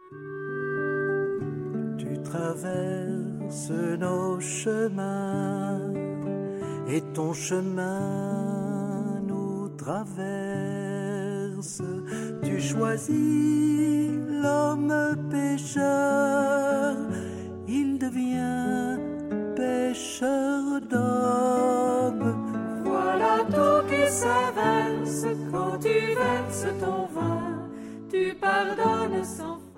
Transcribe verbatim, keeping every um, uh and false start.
Tu traverses nos chemins et ton chemin nous traverse. Tu choisis l'homme pécheur, il devient pêcheur d'hommes. Voilà tout qui s'inverse quand tu verses ton vin, tu pardonnes sans